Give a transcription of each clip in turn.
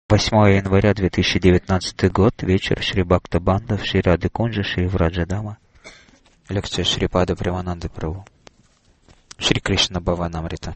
8 января 2019 год, вечер Шри Бхакта Банда в Шри Радhe Кунджа, Шри Враджадама. Лекция Шрипада Прямананды Прабху. Шри Кришна Бхаванамрита.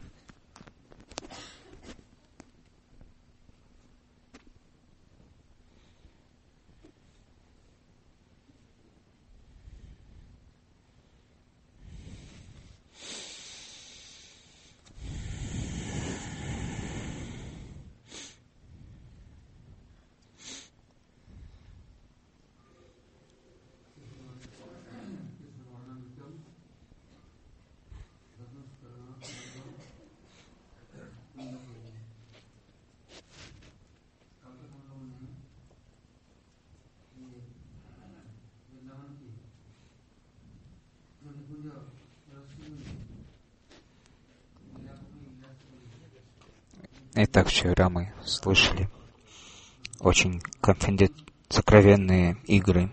Итак, вчера мы слышали очень сокровенные игры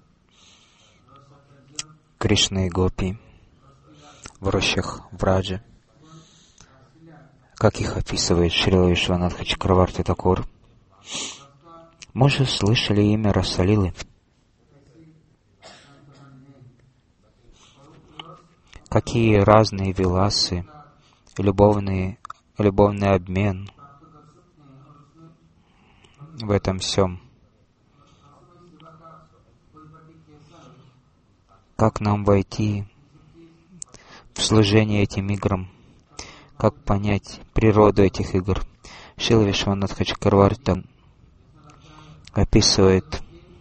Кришны и Гопи в рощах Враджи, как их описывает Шрила Вишванатха Чакраварти Такур. Мы же слышали имя Расалилы. Какие разные виласы, любовный обмен в этом всем. Как нам войти в служение этим играм? Как понять природу этих игр? Шрила Вишванатха Чакраварти описывает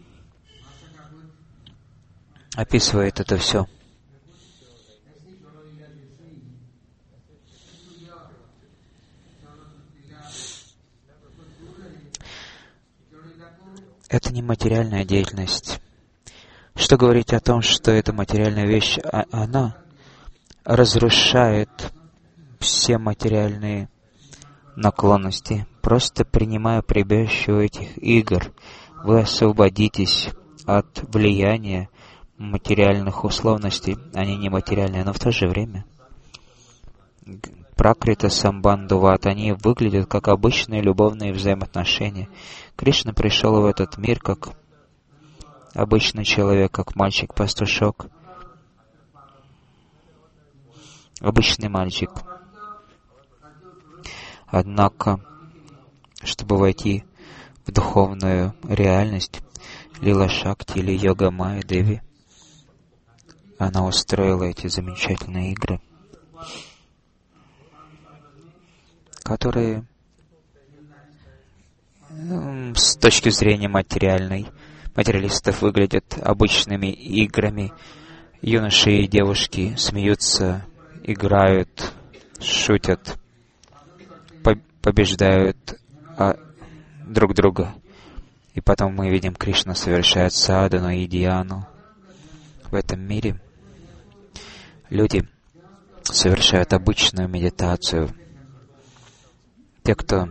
это все. Это не материальная деятельность. Что говорить о том, что это материальная вещь, она разрушает все материальные наклонности. Просто принимая прибежище у этих игр, вы освободитесь от влияния материальных условностей. Они не материальные, но в то же время Пракрита Самбандуват, они выглядят как обычные любовные взаимоотношения. Кришна пришел в этот мир как обычный человек, как мальчик-пастушок. Обычный мальчик. Однако, чтобы войти в духовную реальность, Лила Шакти или Йога Майя Деви, она устроила эти замечательные игры, которые с точки зрения материалистов выглядят обычными играми. Юноши и девушки смеются, играют, шутят, побеждают друг друга. И потом мы видим, Кришна совершает садхану и дьяну. В этом мире люди совершают обычную медитацию. Те, кто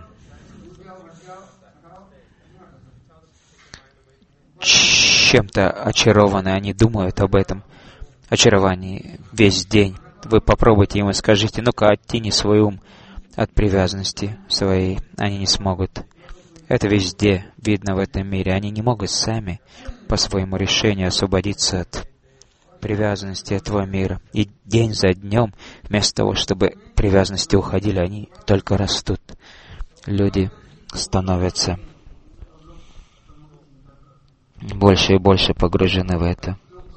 чем-то очарованы, они думают об этом очаровании весь день. Вы попробуйте им и скажите: ну-ка, оттяни свой ум от привязанности своей. Они не смогут. Это везде видно в этом мире. Они не могут сами по своему решению освободиться от привязанности этого мира. И день за днем, вместо того, чтобы привязанности уходили, они только растут. Люди становятся больше и больше погружены в это.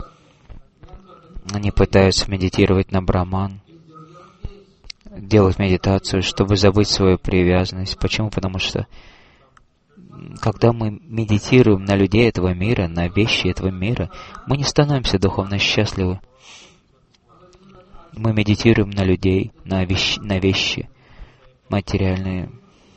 Они пытаются медитировать на Браман, делать медитацию, чтобы забыть свою привязанность. Почему? Потому что когда мы медитируем на людей этого мира, на вещи этого мира, мы не становимся духовно счастливы. Мы медитируем на людей, на вещи материальные.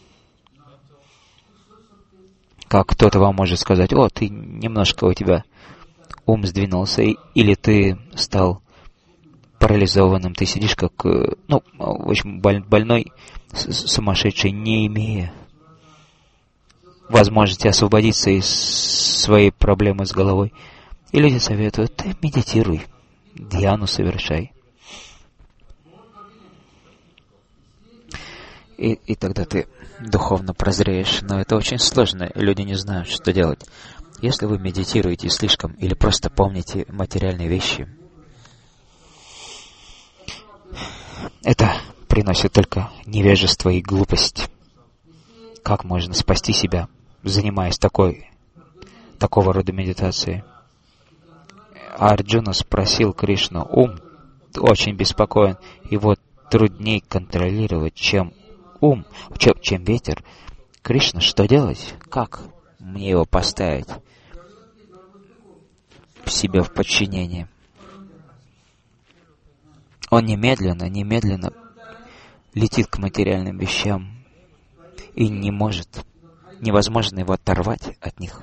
Как кто-то вам может сказать: о, ты немножко, у тебя ум сдвинулся, или ты стал парализованным, ты сидишь как, в общем, больной, сумасшедший, не имея возможности освободиться из своей проблемы с головой. И люди советуют: ты медитируй, дьяну совершай. И тогда ты духовно прозреешь, но это очень сложно, люди не знают, что делать. Если вы медитируете слишком или просто помните материальные вещи, это приносит только невежество и глупость. Как можно спасти себя, занимаясь такого рода медитацией? Арджуна спросил Кришну: ум очень беспокоен, его труднее контролировать, чем ветер. Кришна, что делать? Как мне его поставить себе в подчинение? Он немедленно летит к материальным вещам, и невозможно его оторвать от них.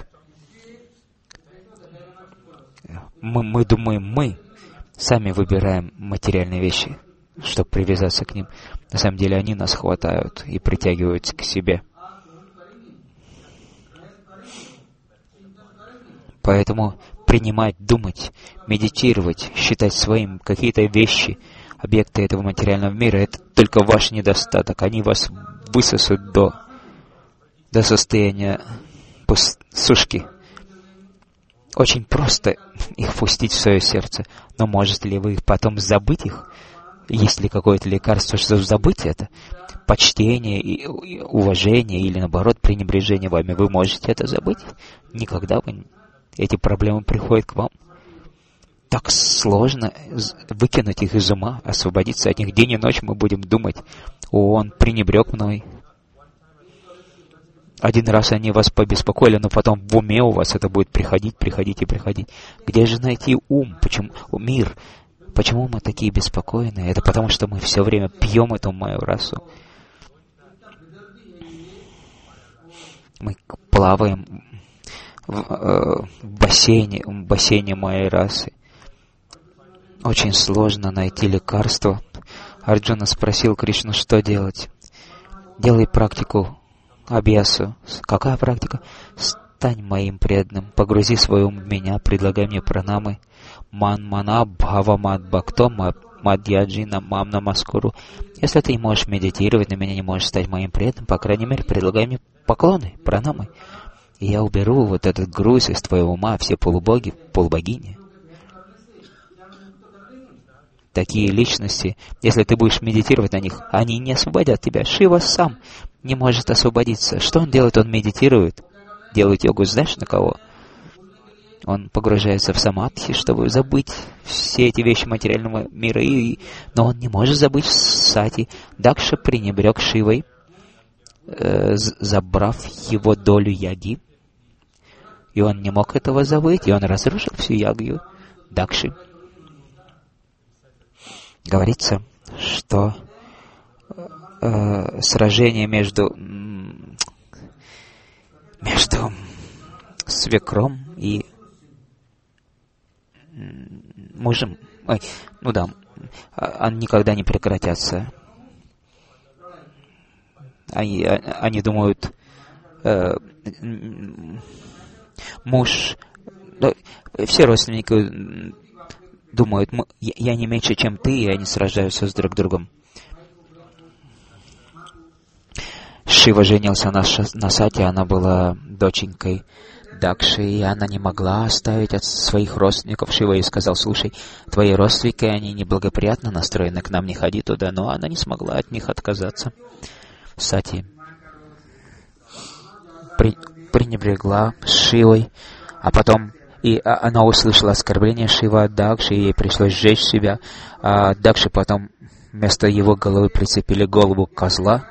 Мы думаем, мы сами выбираем материальные вещи, чтобы привязаться к ним. На самом деле они нас хватают и притягивают к себе. Поэтому принимать, думать, медитировать, считать своим какие-то вещи, объекты этого материального мира — это только ваш недостаток. Они вас высосут до состояния сушки. Очень просто их пустить в свое сердце. Но можете ли вы потом забыть их? Есть ли какое-то лекарство, чтобы забыть это? Почтение, и уважение или, наоборот, пренебрежение вами. Вы можете это забыть? Никогда эти проблемы приходят к вам. Так сложно выкинуть их из ума, освободиться от них. День и ночь мы будем думать: он пренебрег мной. Один раз они вас побеспокоили, но потом в уме у вас это будет приходить. Где же найти ум? Почему мир? Почему мы такие беспокойные? Это потому, что мы все время пьем эту мою расу. Мы плаваем в бассейне моей расы. Очень сложно найти лекарство. Арджуна спросил Кришну, что делать. Делай практику Абьясу. Какая практика? Стань моим преданным, погрузи свой ум в меня, предлагай мне пранамы. Ман-мана бхава-мад бхакто мадьяджина мам намаскуру. Если ты не можешь медитировать, на меня не можешь стать моим преданным, по крайней мере, предлагай мне поклоны, пранамы. И я уберу вот этот груз из твоего ума, все полубоги, полубогини. Такие личности, если ты будешь медитировать на них, они не освободят тебя. Шива сам не может освободиться. Что он делает? Он медитирует, делает йогу, знаешь, на кого? Он погружается в самадхи, чтобы забыть все эти вещи материального мира, но он не может забыть сати. Дакша пренебрег Шивой, забрав его долю яги, и он не мог этого забыть, и он разрушил всю ягью Дакши. Говорится, что сражение между свекром и мужем, они никогда не прекратятся. Они думают, муж, все родственники думают, я не меньше, чем ты, и они сражаются с друг другом. Шива женился на Сати, она была доченькой Дакши, и она не могла оставить от своих родственников. Шива ей сказал: слушай, твои родственники, они неблагоприятно настроены, к нам не ходи туда, но она не смогла от них отказаться. Сати пренебрегла Шивой, а потом она услышала оскорбление Шива от Дакши, и ей пришлось сжечь себя. А Дакши потом вместо его головы прицепили голову козла.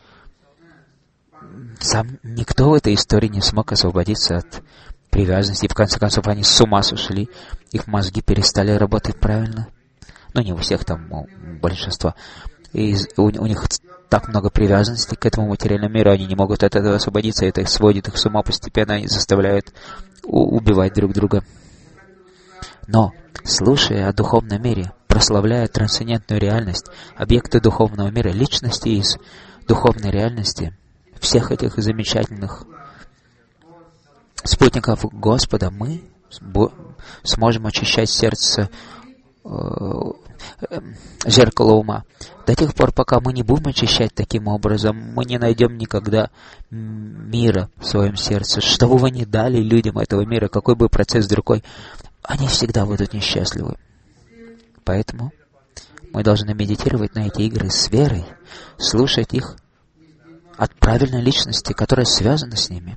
Сам никто в этой истории не смог освободиться от привязанности. И в конце концов они с ума сошли. Их мозги перестали работать правильно. Не у всех, там у большинства. И у них так много привязанности к этому материальному миру, они не могут от этого освободиться. Это сводит их с ума постепенно, они заставляют убивать друг друга. Но, слушая о духовном мире, прославляя трансцендентную реальность, объекты духовного мира, личности из духовной реальности, всех этих замечательных спутников Господа, мы сможем очищать сердце зеркало ума. До тех пор, пока мы не будем очищать таким образом, мы не найдем никогда мира в своем сердце. Что бы вы ни дали людям этого мира, какой бы процесс другой, они всегда будут несчастливы. Поэтому мы должны медитировать на эти игры с верой, слушать их от правильной личности, которая связана с ними.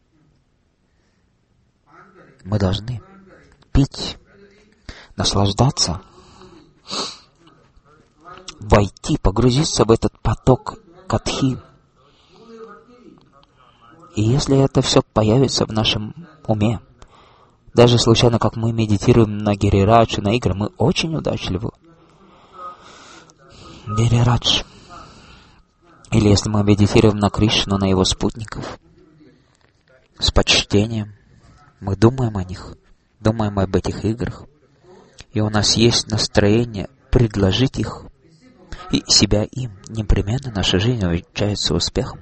Мы должны пить, наслаждаться, войти, погрузиться в этот поток катхи. И если это все появится в нашем уме, даже случайно, как мы медитируем на Гирирадж, на игры, мы очень удачливы. Гирирадж. Или если мы медитируем на Кришну, на его спутников, с почтением, мы думаем о них, думаем об этих играх, и у нас есть настроение предложить их, и себя им, непременно наша жизнь увенчается успехом.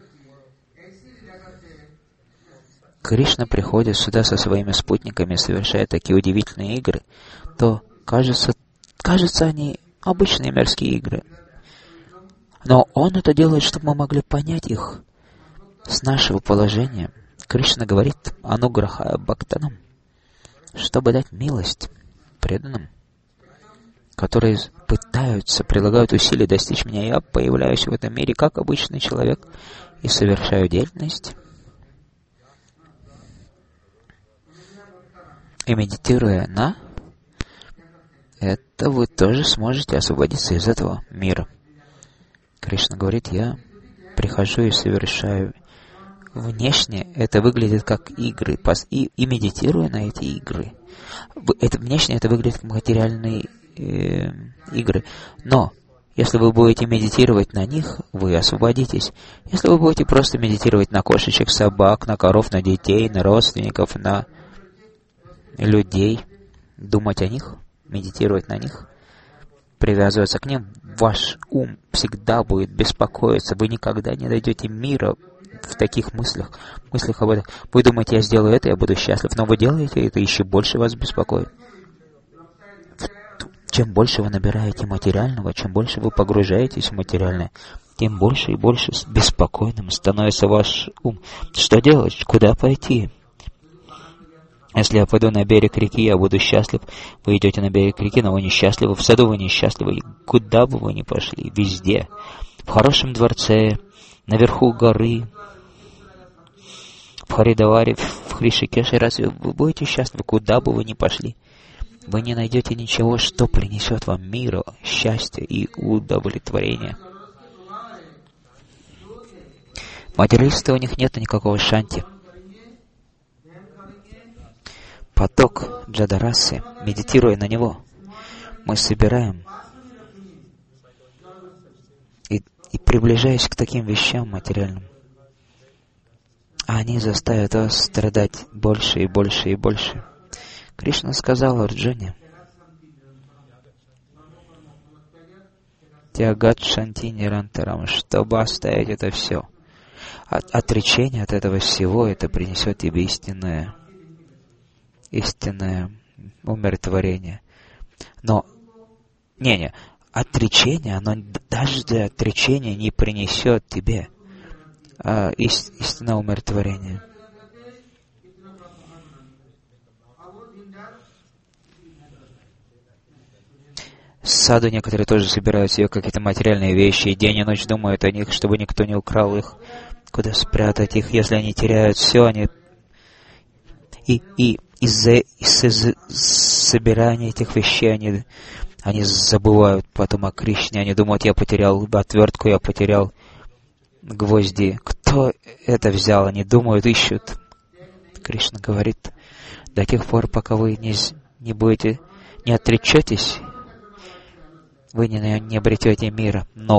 Кришна приходит сюда со своими спутниками, совершая такие удивительные игры, то кажется, они обычные мирские игры. Но Он это делает, чтобы мы могли понять их с нашего положения. Кришна говорит «Ануграха Бхактанам», чтобы дать милость преданным, которые пытаются, прилагают усилия достичь меня. Я появляюсь в этом мире как обычный человек и совершаю деятельность. И медитируя на это, вы тоже сможете освободиться из этого мира. Кришна говорит, я прихожу и совершаю. Внешне это выглядит как игры, и медитируя на эти игры, внешне это выглядит как материальные игры. Но если вы будете медитировать на них, вы освободитесь. Если вы будете просто медитировать на кошечек, собак, на коров, на детей, на родственников, на людей, думать о них, медитировать на них, привязываться к ним, ваш ум всегда будет беспокоиться. Вы никогда не найдете мира в таких мыслях об этом. Вы думаете, я сделаю это, я буду счастлив, но вы делаете это, еще больше вас беспокоит. Чем больше вы набираете материального, чем больше вы погружаетесь в материальное, тем больше и больше беспокойным становится ваш ум. Что делать? Куда пойти? Если я пойду на берег реки, я буду счастлив. Вы идете на берег реки, но вы несчастливы. В саду вы несчастливы. Куда бы вы ни пошли, везде. В хорошем дворце, наверху горы, в Харидваре, в Хришикеше. Разве вы будете счастливы? Куда бы вы ни пошли, вы не найдете ничего, что принесет вам мир, счастье и удовлетворение. Материалисты, у них нет никакого шанти. Поток Джадарасы, медитируя на него, мы собираем и приближаясь к таким вещам материальным, они заставят вас страдать больше и больше и больше. Кришна сказал Арджуне, «Тягат шанти нирантарам», чтобы оставить это все. Отречение от этого всего, это принесет тебе истинное умиротворение. Но, отречение, оно даже отречение не принесет тебе истинное умиротворение. В саду некоторые тоже собирают себе какие-то материальные вещи, и день и ночь думают о них, чтобы никто не украл их, куда спрятать их. Если они теряют все, они... И из-за собирания этих вещей они забывают потом о Кришне. Они думают, я потерял отвертку, я потерял гвозди. Кто это взял? Они думают, ищут. Кришна говорит, до тех пор, пока вы не отречетесь, вы не обретете мира. Но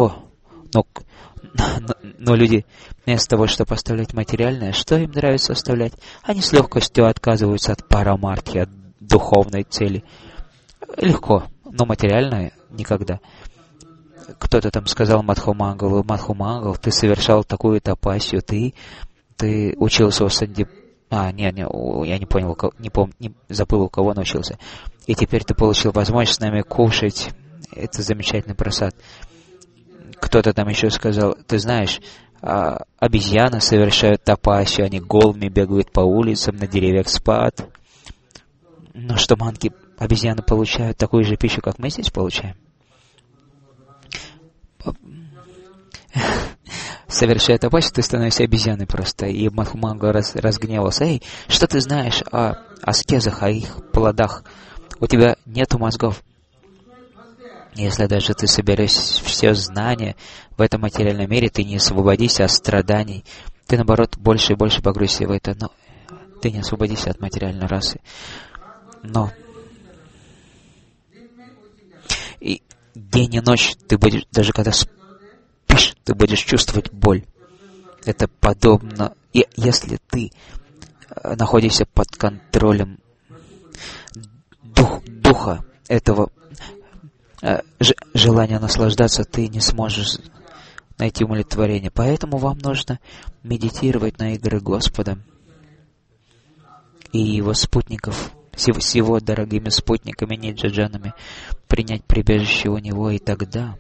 люди, вместо того, чтобы оставлять материальное, что им нравится оставлять? Они с легкостью отказываются от парамартхи, от духовной цели. Легко, но материальное никогда. Кто-то там сказал Мадхумангалу, ты совершал такую тапасию, ты учился у Я не понял, забыл, у кого научился. И теперь ты получил возможность с нами кушать. Это замечательный просад. Кто-то там еще сказал, ты знаешь, обезьяны совершают тапасию, они голыми бегают по улицам, на деревьях спят. Но что обезьяны получают такую же пищу, как мы здесь получаем? Совершая тапасию, ты становишься обезьяной просто. И Мадхуманга разгневался. Эй, что ты знаешь о аскезах, о их плодах? У тебя нету мозгов. Если даже ты соберешь все знания в этом материальном мире, ты не освободишься от страданий. Ты, наоборот, больше и больше погрузишься в это, но ты не освободишься от материальной расы. Но и день и ночь ты будешь, даже когда спишь, ты будешь чувствовать боль. Это подобно, если ты находишься под контролем духа этого желания наслаждаться, ты не сможешь найти умиротворение. Поэтому вам нужно медитировать на игры Господа и Его спутников, с Его дорогими спутниками, ниджаджанами, принять прибежище у Него, и тогда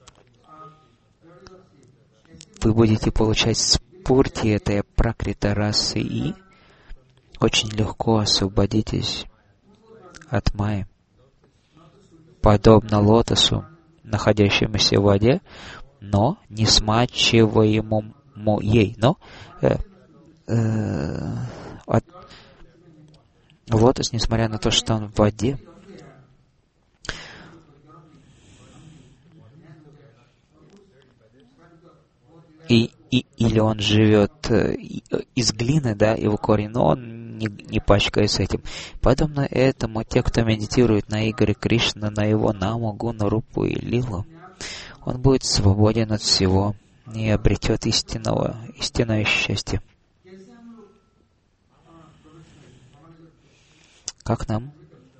вы будете получать спурти этой пракрита расы и очень легко освободитесь от майи. Подобно лотосу, находящемуся в воде, но не смачиваемому ей. Но лотос, несмотря на то, что он в воде, или он живет из глины, да, его корень, но он не пачкается этим. Подобно этому, те, кто медитирует на игры Кришны, на его наму, гуну, рупу и лилу, он будет свободен от всего и обретет истинное счастье. Как нам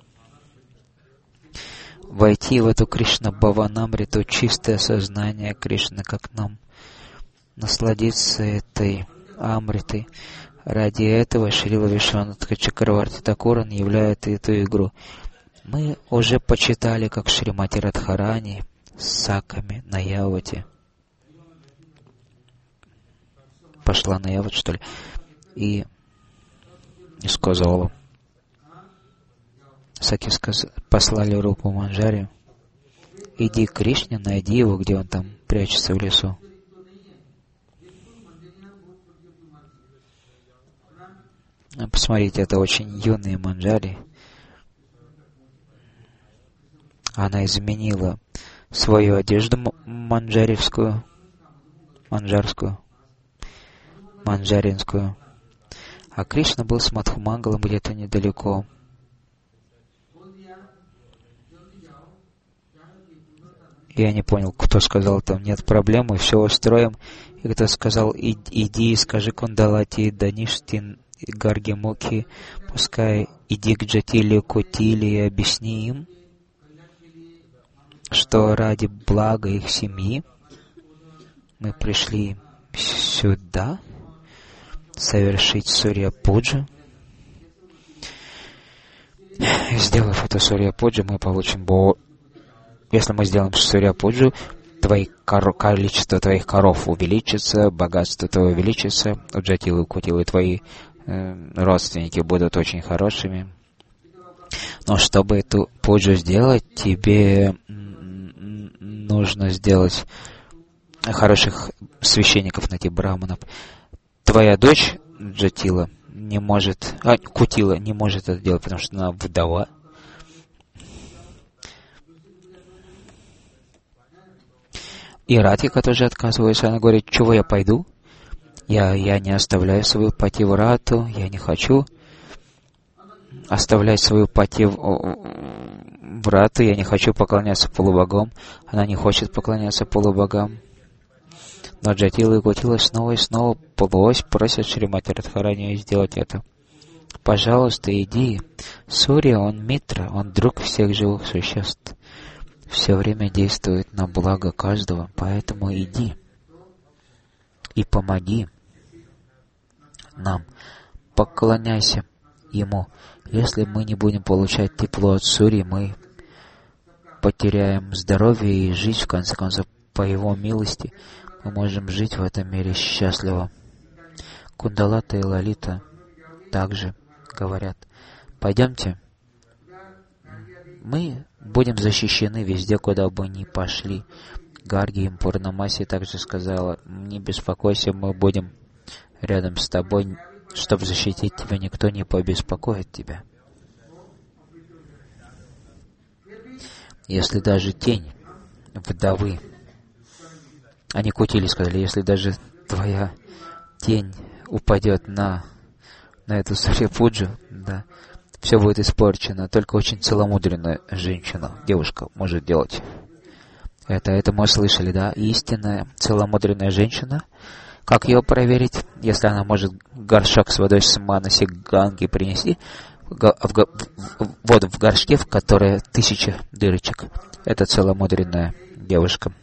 войти в эту Кришна-Бхаванамриту, чистое сознание Кришны, как нам насладиться этой Амритой? Ради этого Шрила Вишванатха Чакраварти Такуран являет эту игру. Мы уже почитали, как Шримати Радхарани с Саками на Явате пошла на Яват, что ли, и сказала. Саки послали Рупу Манджари: иди к Кришне, найди его, где он там прячется в лесу. Посмотрите, это очень юные Манджари. Она изменила свою одежду манджаринскую, а Кришна был с Мадхумангалом где-то недалеко. Я не понял, кто сказал там, нет проблем, мы все устроим. И кто сказал, иди и скажи Кундалати, Даништин, Гаргемуки, пускай иди к Джатили, Кутили и объясни им, что ради блага их семьи мы пришли сюда совершить Сурья-пуджу. Сделав эту Сурья-пуджу, мы получим Если мы сделаем Сурья-пуджу, количество твоих коров увеличится, богатство твое увеличится, у Джатилы, Кутилы твои родственники будут очень хорошими. Но чтобы эту пуджу сделать, тебе нужно сделать хороших священников, найти браманов. Твоя дочь Джатила не может, Кутила не может это делать, потому что она вдова. И Радхика тоже отказывается. Она говорит, чего я пойду? Я не оставляю свою пативрату, я не хочу оставлять свою пативрату, я не хочу поклоняться полубогам. Она не хочет поклоняться полубогам. Но Джатила и Кутила снова и снова просят Шримати Радхарани сделать это. Пожалуйста, иди. Сурья, он Митра, он друг всех живых существ. Все время действует на благо каждого, поэтому иди и помоги нам поклоняйся ему. Если мы не будем получать тепло от Сурьи, мы потеряем здоровье и жизнь, в конце концов, по его милости. Мы можем жить в этом мире счастливо. Кундалата и Лалита также говорят: пойдемте, мы будем защищены везде, куда бы ни пошли. Гарги им Пурнамаси также сказала: не беспокойся, мы будем рядом с тобой, чтобы защитить тебя, никто не побеспокоит тебя. Если даже тень вдовы, они Кутили сказали, если даже твоя тень упадет на эту Сурья-пуджу, да, все будет испорчено. Только очень целомудренная женщина, девушка, может делать. Это мы слышали, да? Истинная целомудренная женщина. Как ее проверить? Если она может горшок с водой с Манаси Ганги принести, воду в горшке, в которой 1000 дырочек. Это целомудренная девушка.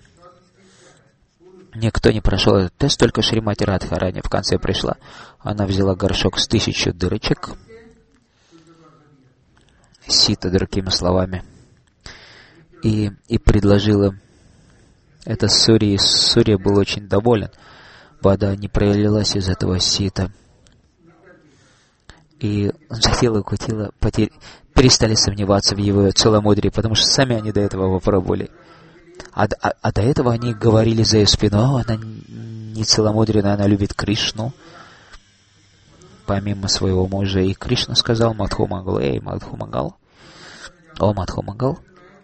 Никто не прошел этот тест, только Шримати Радхарани в конце пришла. Она взяла горшок с 1000 дырочек. Сита, другими словами. И предложила это Сурье. И Сурья был очень доволен. Вода не пролилась из этого сита. И Джатила и Кутила перестали сомневаться в его целомудрии, потому что сами они до этого попробовали. А до этого они говорили за ее спиной: она не целомудренная, она любит Кришну, помимо своего мужа. И Кришна сказал Мадхумангал: эй, Мадхумангал, о, Мадхумангал.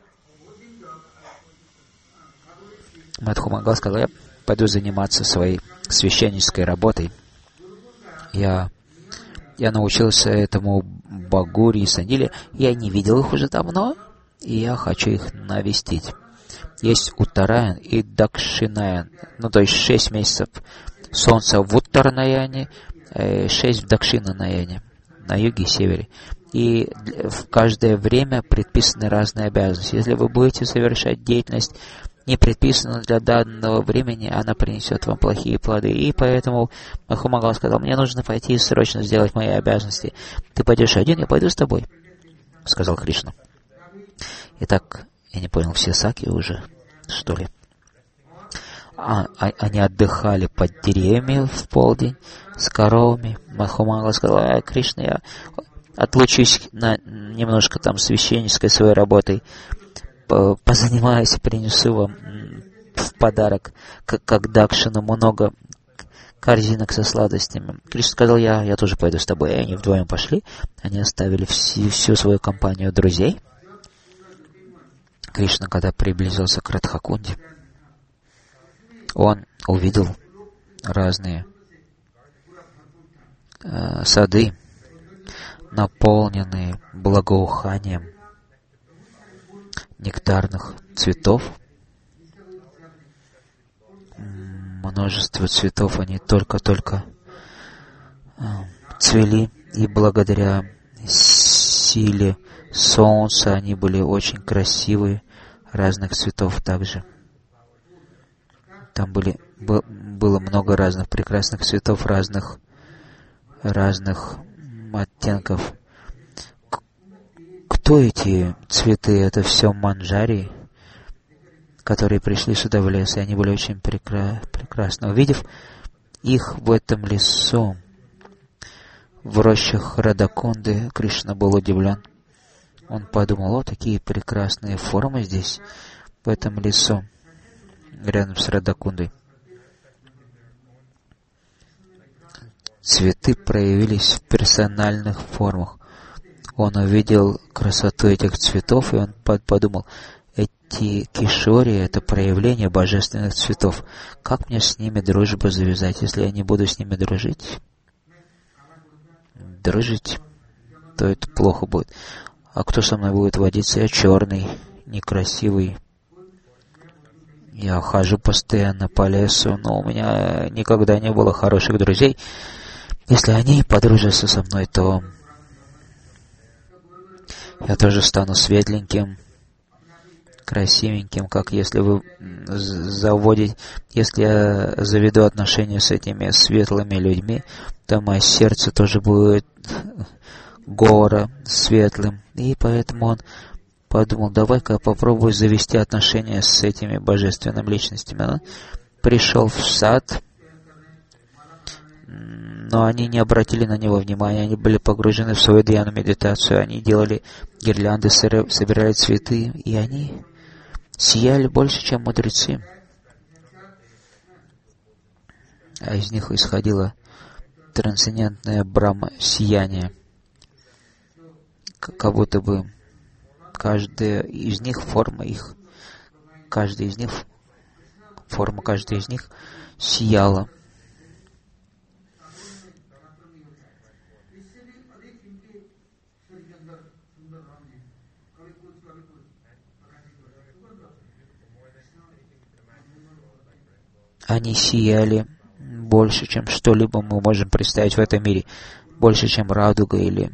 Мадхумангал сказал: я пойду заниматься своей священнической работой. Я научился этому Багури и Сандиле. Я не видел их уже давно, и я хочу их навестить. Есть Уттараян и Дакшинаян. То есть 6 месяцев солнца в Уттаранаяне, 6 в Дакшинанаяне, на юге и севере. И в каждое время предписаны разные обязанности. Если вы будете совершать деятельность, не предписанную для данного времени, она принесет вам плохие плоды. И поэтому Мадхумангал сказал: мне нужно пойти и срочно сделать мои обязанности. Ты пойдешь один, я пойду с тобой, сказал Кришна. Итак, я не понял, все саки уже, что ли? Они отдыхали под деревьями в полдень с коровами. Мадхумангал сказал: Кришна, я отлучусь немножко там священнической своей работой, позанимаюсь и принесу вам в подарок, как Дакшину, много корзинок со сладостями. Кришна сказал: я тоже пойду с тобой. И они вдвоем пошли. Они оставили всю свою компанию друзей. Кришна, когда приблизился к Радхакунде, он увидел разные сады, наполненные благоуханием нектарных цветов. Множество цветов, они только-только цвели, и благодаря силе солнца они были очень красивые, разных цветов также. Там было много разных прекрасных цветов, разных оттенков. Кто эти цветы? Это все манджари, которые пришли сюда в лес, и они были очень прекрасны. Увидев их в этом лесу, в рощах Радакунды, Кришна был удивлен. Он подумал: такие прекрасные формы здесь, в этом лесу, рядом с Радакундой. Цветы проявились в персональных формах. Он увидел красоту этих цветов, и он подумал: эти кишори — это проявление божественных цветов. Как мне с ними дружбу завязать? Если я не буду с ними дружить, то это плохо будет. А кто со мной будет водиться? Я черный, некрасивый. Я хожу постоянно по лесу, но у меня никогда не было хороших друзей. Если они подружатся со мной, то я тоже стану светленьким, красивеньким, как если вы если я заведу отношения с этими светлыми людьми, то мое сердце тоже будет горо светлым. И поэтому он подумал, давай-ка я попробую завести отношения с этими божественными личностями. Он пришел в сад, но они не обратили на него внимания, они были погружены в свою дьяну медитацию, они делали гирлянды, собирали цветы, и они сияли больше, чем мудрецы. А из них исходило трансцендентное Брахма-сияние. Как будто бы каждая из них форма каждой из них сияла. Они сияли больше, чем что-либо мы можем представить в этом мире. Больше, чем радуга или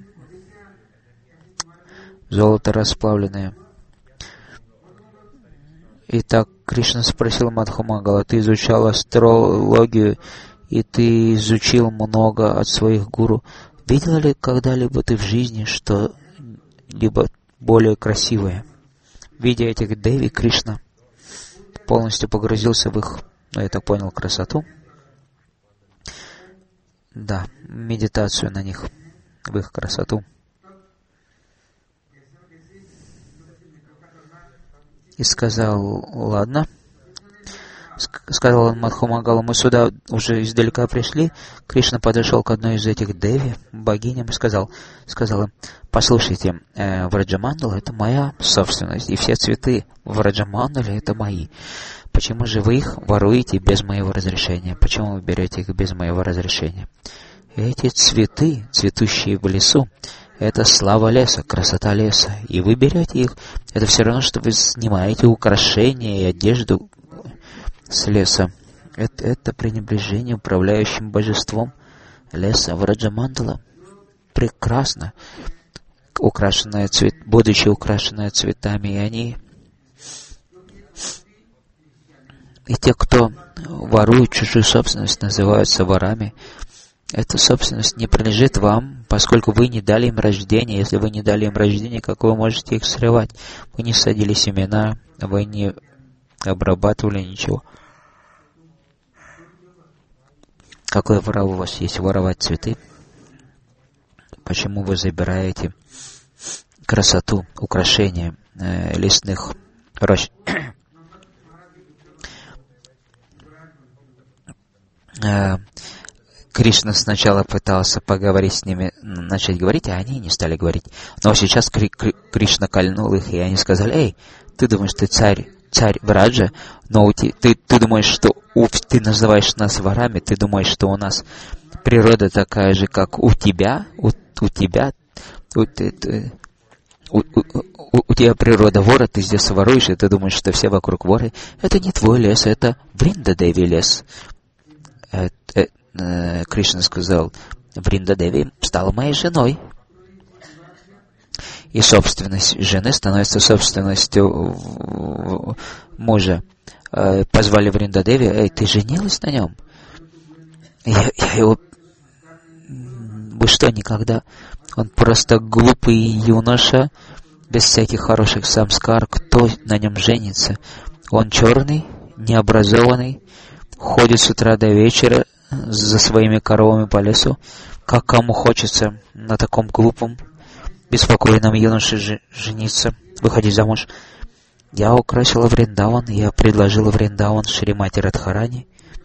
золото расплавленное. Итак, Кришна спросил Мадхумангала, ты изучал астрологию, и ты изучил много от своих гуру. Видел ли когда-либо ты в жизни что-либо более красивое? Видя этих деви, Кришна полностью погрузился в их, я так понял, красоту. Да, медитацию на них, в их красоту. И сказал, ладно. Сказал он Мадхумангалу, мы сюда уже издалека пришли. Кришна подошел к одной из этих деви, богиням, и сказал им, послушайте, Враджамандала — это моя собственность, и все цветы в Враджамандале — это мои. Почему же вы их воруете без моего разрешения? Почему вы берете их без моего разрешения? Эти цветы, цветущие в лесу, это слава леса, красота леса. И вы берете их. Это все равно, что вы снимаете украшения и одежду с леса. Это пренебрежение управляющим божеством леса. Враджамандала прекрасно, будучи украшенная цветами. И те, кто ворует чужую собственность, называются ворами. Эта собственность не принадлежит вам, поскольку вы не дали им рождения. Если вы не дали им рождения, как вы можете их срывать? Вы не садили семена, вы не обрабатывали ничего. Какое право у вас есть воровать цветы? Почему вы забираете красоту, украшения лесных рощ? Кришна сначала пытался поговорить с ними, начать говорить, а они не стали говорить. Но сейчас Кришна кольнул их, и они сказали, эй, ты думаешь, ты царь Враджа, но ты думаешь, что ты называешь нас ворами, ты думаешь, что у нас природа такая же, как у тебя, у тебя природа вора, ты здесь воруешь, и ты думаешь, что все вокруг воры. Это не твой лес, это Вриндадеви лес. Кришна сказал, Вриндадеви стала моей женой. И собственность жены становится собственностью мужа. Позвали Вриндадеви, эй, ты женилась на нем? Я его... Вы что, никогда? Он просто глупый юноша, без всяких хороших самскар. Кто на нем женится? Он черный, необразованный, ходит с утра до вечера за своими коровами по лесу. Как кому хочется на таком глупом, беспокойном юноше жениться, выходить замуж? Я украсила Вриндаван, я предложила Вриндаван Шримати Радхарани.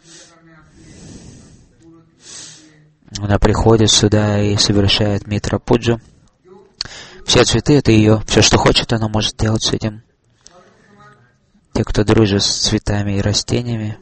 Она приходит сюда и совершает митра пуджу. Все цветы — это ее. Все, что хочет, она может делать с этим. Те, кто дружит с цветами и растениями,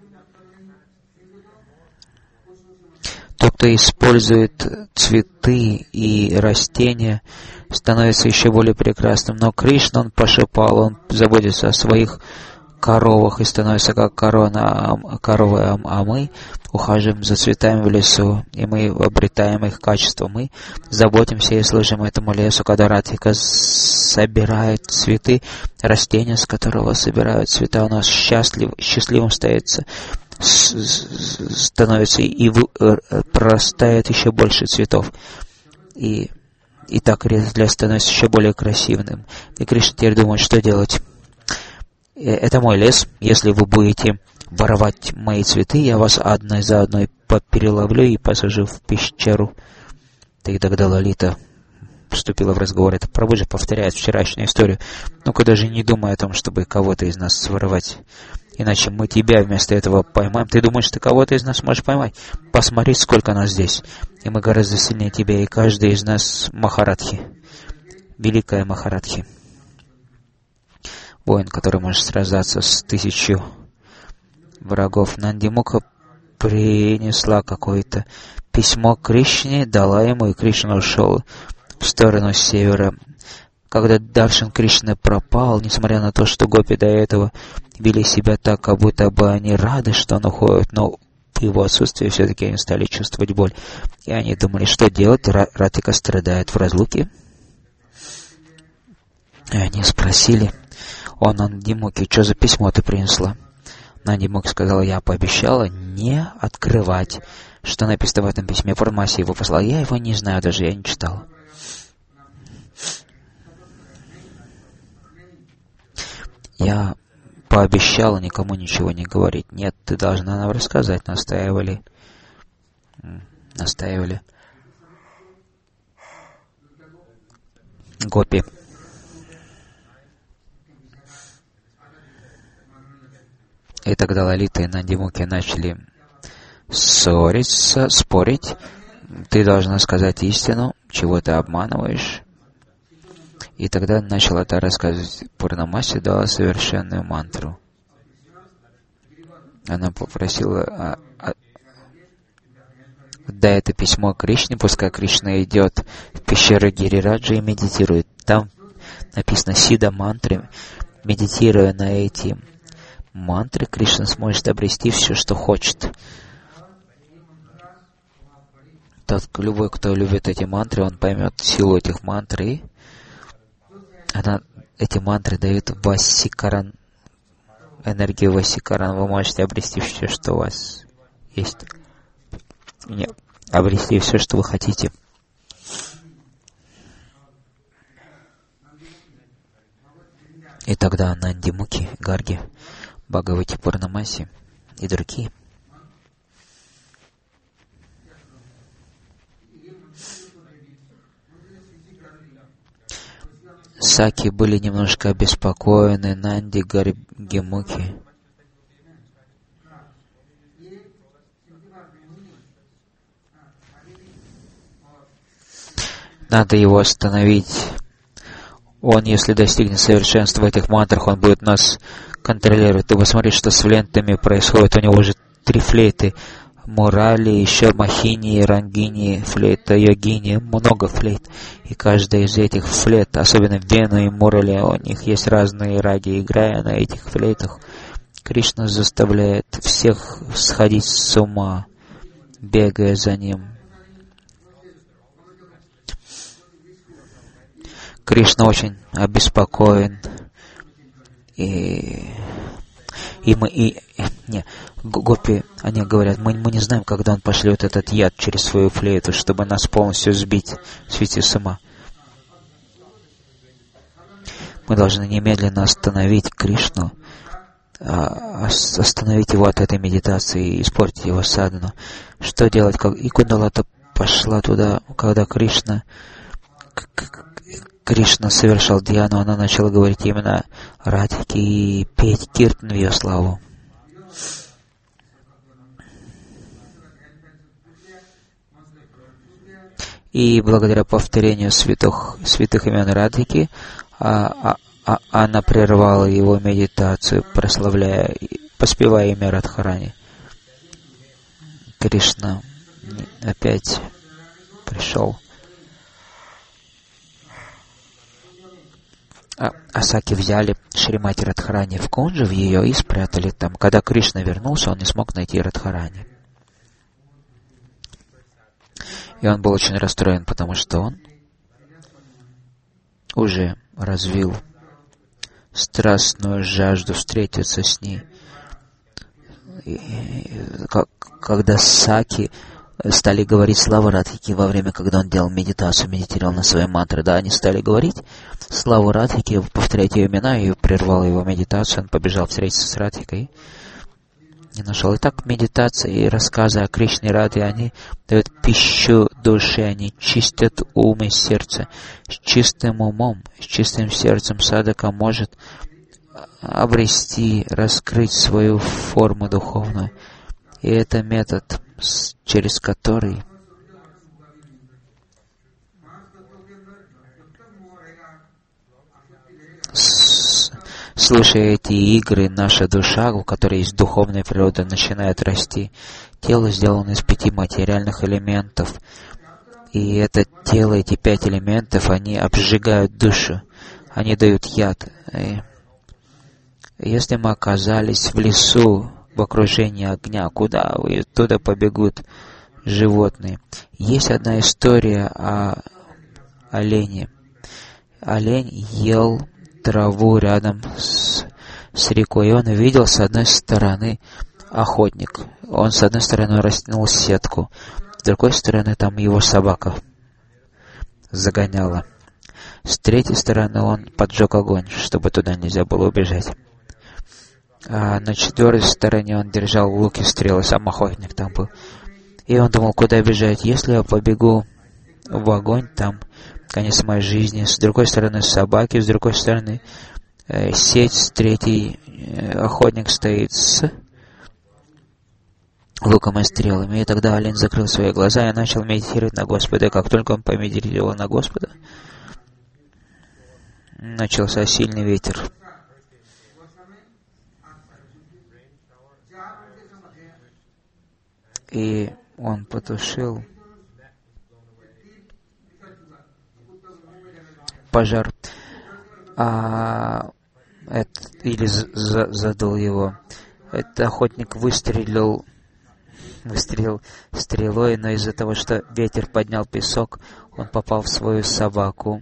тот, кто использует цветы и растения, становится еще более прекрасным. Но Кришна, он пошипал, он заботится о своих коровах и становится как коровы, а мы ухаживаем за цветами в лесу, и мы обретаем их качество. Мы заботимся и служим этому лесу, когда Радхика собирает цветы, растения, с которого собирают цвета, у нас счастливым становится и прорастает еще больше цветов. И так лес становится еще более красивым. И Кришна теперь думает, что делать. Это мой лес. Если вы будете воровать мои цветы, я вас одной за одной переловлю и посажу в пещеру. И тогда Лалита вступила в разговор. Это Прабху повторяет вчерашнюю историю. Ну-ка даже не думай о том, чтобы кого-то из нас своровать. Иначе мы тебя вместо этого поймаем. Ты думаешь, ты кого-то из нас можешь поймать? Посмотри, сколько нас здесь. И мы гораздо сильнее тебя, и каждый из нас Махарадхи. Великая Махарадхи. Воин, который может сражаться с 1000 врагов. Нандимуха принесла какое-то письмо Кришне, дала ему, и Кришна ушел в сторону севера. Когда Даршан Кришны пропал, несмотря на то, что гопи до этого вели себя так, как будто бы они рады, что он уходит, но в его отсутствии все-таки они стали чувствовать боль. И они думали, что делать, Радхика страдает в разлуке. И они спросили: «О, Нандимуки, что за письмо ты принесла?» Нандимуки сказала: «Я пообещала не открывать, что написано в этом письме. Парамаси его послал. Я его не знаю, даже я не читал». Я пообещала никому ничего не говорить. Нет, ты должна нам рассказать, настаивали. Гопи. И тогда Лалита и Нандимуки начали спорить. Ты должна сказать истину, чего ты обманываешь. И тогда начала та рассказывать. Пурнамаси дала совершенную мантру. Она попросила: дай это письмо Кришне, пускай Кришна идет в пещеру Гирираджа и медитирует. Там написано Сида мантры. Медитируя на эти мантры, Кришна сможет обрести все, что хочет. Любой, кто любит эти мантры, он поймет силу этих мантр, и эти мантры дают Васикаран, энергию Васикаран. Вы можете обрести все, что у вас есть. Обрести все, что вы хотите. И тогда Нандимуки, Гарги, Бхагавати Пурнамаси и другие Саки были немножко обеспокоены. Нанди, Гарги-муки. Надо его остановить. Он, если достигнет совершенства в этих мантрах, он будет нас контролировать. Ты посмотри, что с флейтами происходит. У него уже 3 флейты. Мурали, еще Махини, Рангини, флейта, Йогини, много флейт. И каждая из этих флейт, особенно Вену и Мурали, у них есть разные раги. Играя на этих флейтах, Кришна заставляет всех сходить с ума, бегая за ним. Кришна очень обеспокоен. Гопи, они говорят, мы не знаем, когда он пошлет этот яд через свою флейту, чтобы нас полностью свести с ума. Мы должны немедленно остановить Кришну, остановить его от этой медитации и испортить его садхану. Что делать? И Кундалата пошла туда, когда Кришна совершал дьяну, она начала говорить именно Радхике и петь киртан в ее славу. И благодаря повторению святых имен Радхики, она прервала его медитацию, поспевая имя Радхарани. Кришна опять пришел. Асаки взяли Шримати Радхарани в Кунджу, в ее, и спрятали там. Когда Кришна вернулся, он не смог найти Радхарани. И он был очень расстроен, потому что он уже развил страстную жажду встретиться с ней. Когда Саки стали говорить славу Радхики во время, когда он делал медитацию, медитировал на свои мантры, да, они стали говорить славу Радхики, повторять ее имена, и прервал его медитацию, он побежал встретиться с Радхикой и нашел. И так медитация и рассказы о Кришне Радхе, они дают пищу душе, они чистят ум и сердце. С чистым умом, с чистым сердцем садака может обрести, раскрыть свою форму духовную. И это метод, через который слушая эти игры, наша душа, у которой есть духовная природа, начинает расти. Тело сделано из 5 материальных элементов. И это тело, эти 5 элементов, они обжигают душу. Они дают яд. И если мы оказались в лесу, в окружении огня, куда? Туда побегут животные. Есть одна история о олене. Олень ел траву рядом с рекой, и он увидел с одной стороны охотник. Он с одной стороны растянул сетку, с другой стороны там его собака загоняла. С третьей стороны он поджег огонь, чтобы туда нельзя было убежать. А на четвертой стороне он держал лук и стрелы, сам охотник там был. И он думал, куда бежать. Если я побегу в огонь, там конец моей жизни. С другой стороны собаки, с другой стороны сеть, с третьей охотник стоит с луком и стрелами. И тогда олень закрыл свои глаза и начал медитировать на Господа. И как только он помедитировал на Господа, начался сильный ветер. И он потушил пожар, или задул его. Этот охотник выстрелил стрелой, но из-за того, что ветер поднял песок, он попал в свою собаку.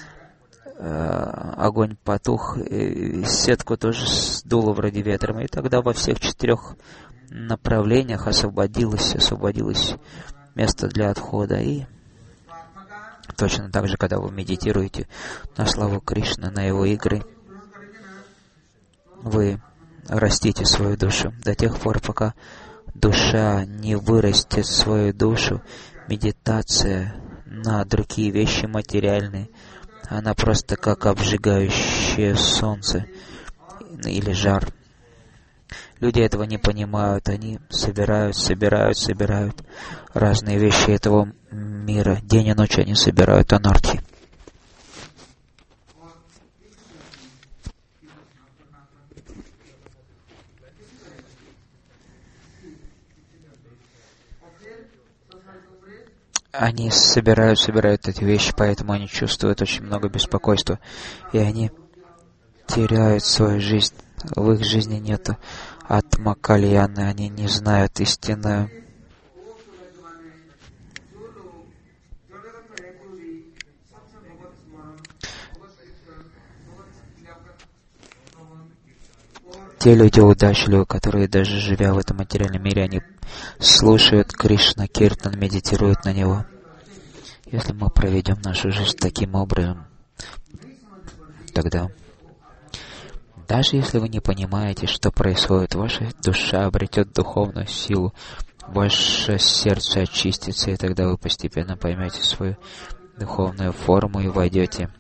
Огонь потух, и сетку тоже сдуло вроде ветром, и тогда во всех 4 направлениях освободилось место для отхода. И точно так же, когда вы медитируете на славу Кришны, на его игры, вы растите свою душу до тех пор, пока душа не вырастет свою душу. Медитация на другие вещи материальные, она просто как обжигающее солнце или жар. Люди этого не понимают, они собирают разные вещи этого мира. День и ночь они собирают анархи. Они собирают эти вещи, поэтому они чувствуют очень много беспокойства. И они теряют свою жизнь. В их жизни нету атма кальяны, они не знают истинную. Те люди удачливые, которые даже живя в этом материальном мире, они слушают Кришна Киртан, медитируют на него. Если мы проведем нашу жизнь таким образом, тогда, даже если вы не понимаете, что происходит, ваша душа обретет духовную силу, ваше сердце очистится, и тогда вы постепенно поймете свою духовную форму и войдете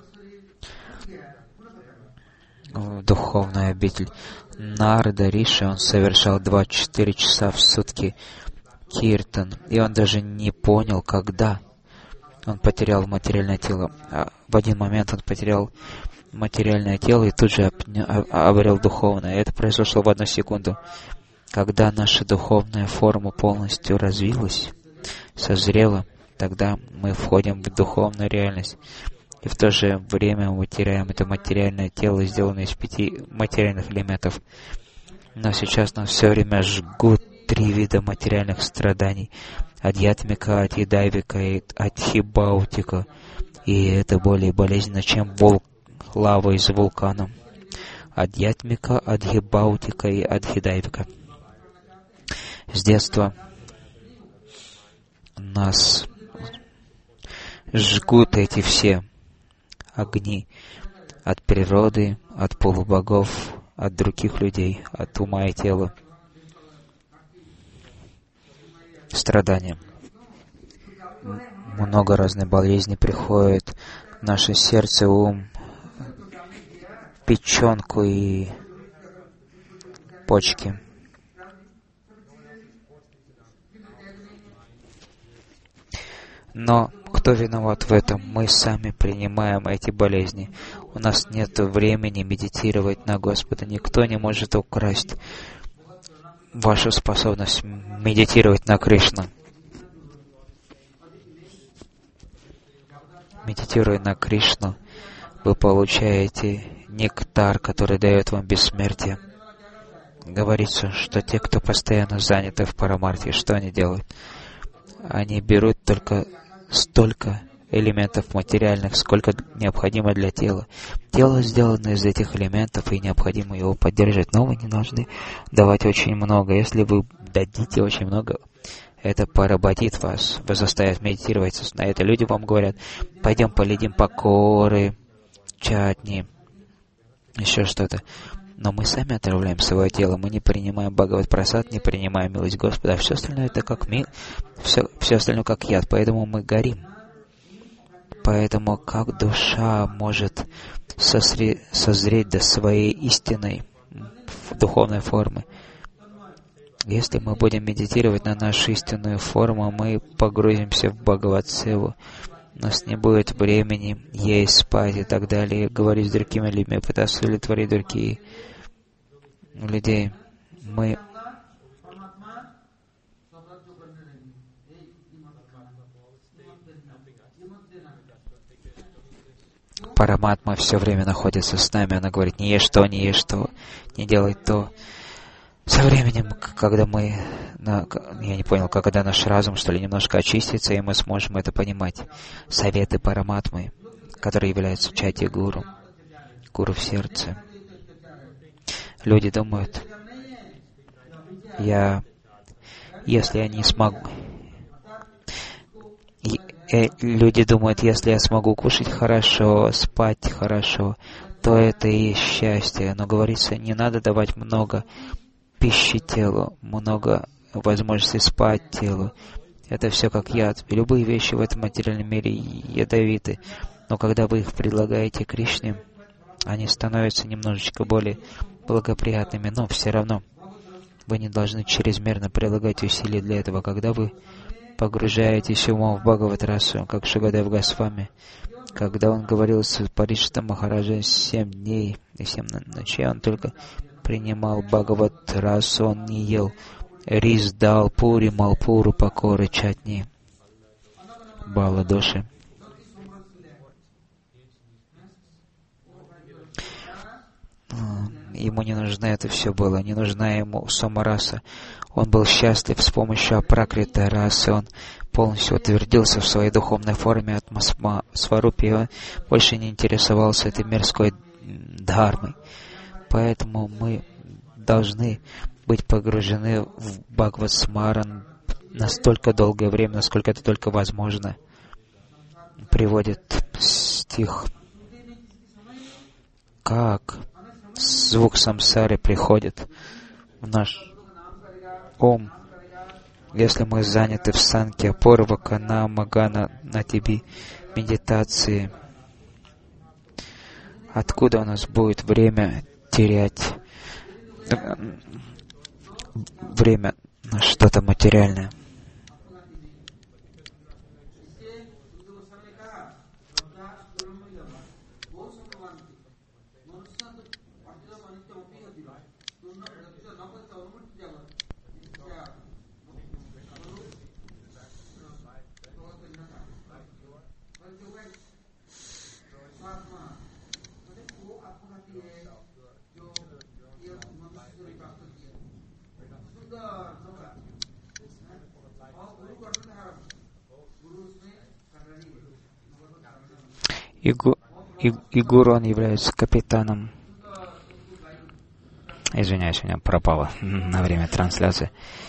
в духовную обитель. Нарада Риши, он совершал 24 часа в сутки киртан, и он даже не понял, когда он потерял материальное тело. В один момент он потерял материальное тело и тут же обрел духовное. Это произошло в 1 секунду. Когда наша духовная форма полностью развилась, созрела, тогда мы входим в духовную реальность. и в то же время мы теряем это материальное тело, сделанное из 5 материальных элементов. Но сейчас нас все время жгут 3 вида материальных страданий. Адьятмика, адьидайвика и адхибаутика. И это более болезненно, чем лава из вулкана. Адьятмика, адхибаутика и адхидайвика. С детства нас жгут эти все огни от природы, от полубогов, от других людей, от ума и тела. Страдания. Много разных болезней приходит в наше сердце, ум, печенку и почки. Но кто виноват в этом? Мы сами принимаем эти болезни. У нас нет времени медитировать на Господа. Никто не может украсть вашу способность медитировать на Кришну. Медитируя на Кришну, вы получаете нектар, который дает вам бессмертие. Говорится, что те, кто постоянно заняты в парамарте, что они делают? Они берут только столько элементов материальных, сколько необходимо для тела. Тело сделано из этих элементов, и необходимо его поддерживать, но вы не должны давать очень много. Если вы дадите очень много, это поработит вас, вас заставит медитировать на это. Люди вам говорят: пойдем поледим покоры, чатни, еще что-то. Но мы сами отравляем свое тело, мы не принимаем Бхагават-прасад, не принимаем милость Господа, а все остальное это как все остальное как яд, поэтому мы горим. Поэтому как душа может созреть до своей истинной духовной формы? Если мы будем медитировать на нашу истинную форму, мы погрузимся в Бхагават-севу. У нас не будет времени есть, спать и так далее, говорить с другими людьми, пытаться удовлетворить других людей. Мы Параматма все время находится с нами. Она говорит: не ешь то, не ешь то, не делай то. Со временем, когда я не понял, когда наш разум, что ли, немножко очистится, и мы сможем это понимать. Советы Параматмы, которые являются чати гуру, гуру в сердце. Люди думают, если я не смогу... Люди думают, если я смогу кушать хорошо, спать хорошо, то это и есть счастье. Но говорится, не надо давать много пищи телу, много возможностей спать телу. Это все как яд. И любые вещи в этом материальном мире ядовиты. Но когда вы их предлагаете Кришне, они становятся немножечко более благоприятными. Но все равно вы не должны чрезмерно прилагать усилия для этого. Когда вы погружаетесь умом в Бхагават-расу, как Шукадев Госвами, когда он говорил с Паришиттом Махараджа 7 дней и 7 ночей, он только принимал Бхагават-расу, он не ел рис, дал, пури, малпуру, покоры, чатни, баладоши. Ему не нужно это все было, не нужна ему сомараса. Он был счастлив с помощью апракрита расы, он полностью утвердился в своей духовной форме от Сварупи, он больше не интересовался этой мирской дхармой. Поэтому мы должны быть погружены в Бхагават-смаран настолько долгое время, насколько это только возможно. Приводит стих: как звук самсары приходит в наш ум, если мы заняты в санке Апурва, Кана, Магана, Натиби, медитации. Откуда у нас будет время терять время на что-то материальное? Игурон является капитаном. Извиняюсь, у меня пропало на время трансляции.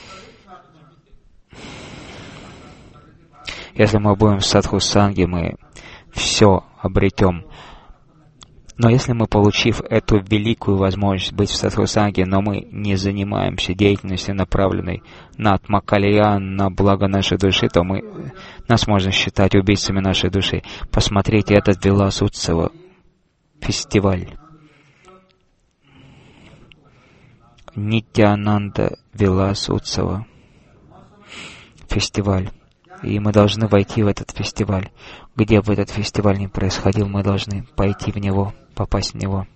Если мы будем в садхусанге, мы все обретем. Но если мы, получив эту великую возможность быть в садхусанге, но мы не занимаемся деятельностью, направленной на атмакальян, на благо нашей души, то нас можно считать убийцами нашей души. Посмотрите этот Вилас-утсава фестиваль. Нитьянанда Вилас-утсава фестиваль. И мы должны войти в этот фестиваль. Где бы этот фестиваль ни происходил, мы должны пойти в него, попасть в него.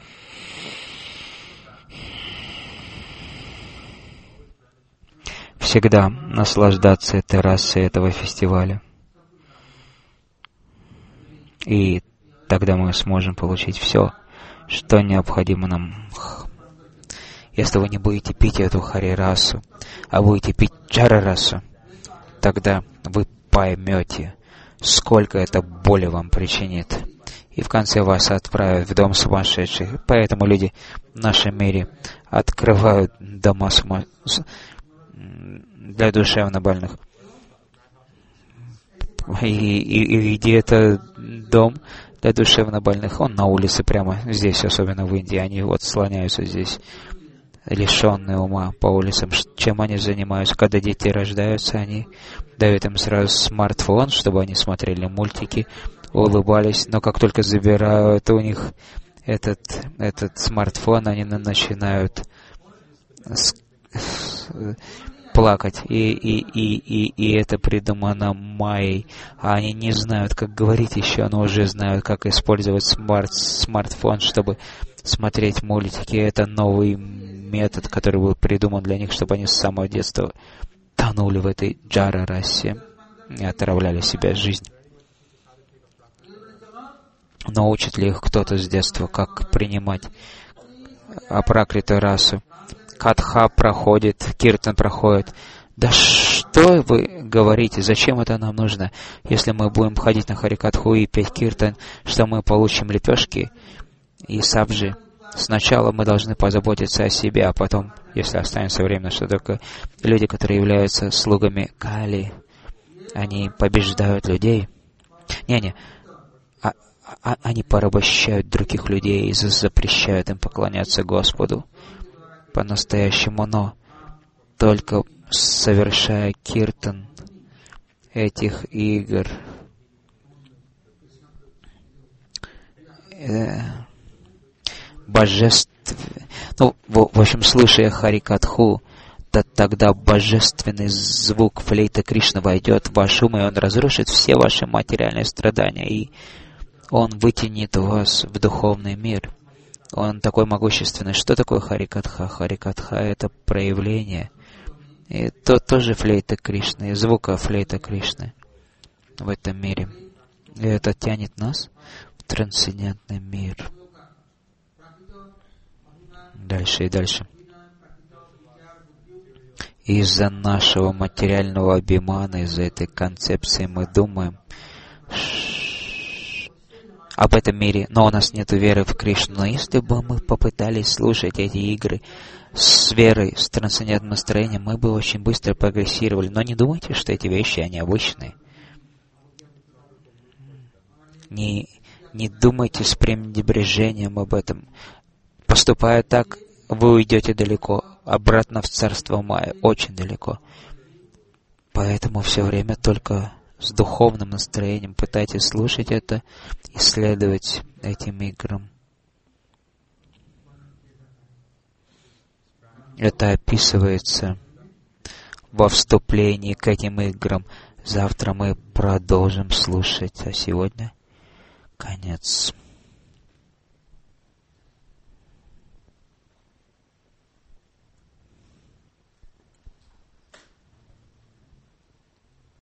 Всегда наслаждаться этой расой, этого фестиваля. И тогда мы сможем получить все, что необходимо нам. Если вы не будете пить эту хари-расу, а будете пить джара-расу, тогда вы поймете, сколько это боли вам причинит. И в конце вас отправят в дом сумасшедших. Поэтому люди в нашем мире открывают дома для душевнобольных. И где это дом для душевнобольных? Он на улице прямо здесь, особенно в Индии. Они вот слоняются здесь, лишенные ума по улицам. Чем они занимаются? Когда дети рождаются, они дают им сразу смартфон, чтобы они смотрели мультики, улыбались. Но как только забирают у них этот смартфон, они начинают плакать. И это придумано Майей. А они не знают, как говорить еще, но уже знают, как использовать смартфон, чтобы смотреть мультики. Это новый метод, который был придуман для них, чтобы они с самого детства тонули в этой джара-расе и отравляли себя жизнь. Научит ли их кто-то с детства, как принимать апракриту расу? Катха проходит, киртан проходит. Да что вы говорите? Зачем это нам нужно? Если мы будем ходить на харикатху и петь киртан, что мы получим лепешки и сабджи? Сначала мы должны позаботиться о себе, а потом, если останется время, что только люди, которые являются слугами Кали, они побеждают людей. Они порабощают других людей и запрещают им поклоняться Господу по-настоящему, но только совершая киртан этих игр, в общем, слушая харикатху, тогда божественный звук флейты Кришны войдет в ваш ум, и он разрушит все ваши материальные страдания, и он вытянет вас в духовный мир. Он такой могущественный. Что такое харикатха? Харикатха — это проявление. И то тоже флейта Кришны, звука флейта Кришны в этом мире. И это тянет нас в трансцендентный мир. Дальше и дальше. Из-за нашего материального абхимана, из-за этой концепции мы думаем об этом мире, но у нас нет веры в Кришну. Но если бы мы попытались слушать эти игры с верой, с трансцендентным настроением, мы бы очень быстро прогрессировали. Но не думайте, что эти вещи, они обычные. Не думайте с пренебрежением об этом. Поступая так, вы уйдете далеко, обратно в царство Майя, очень далеко. Поэтому все время только с духовным настроением пытайтесь слушать это, исследовать этим играм. Это описывается во вступлении к этим играм. Завтра мы продолжим слушать, а сегодня конец.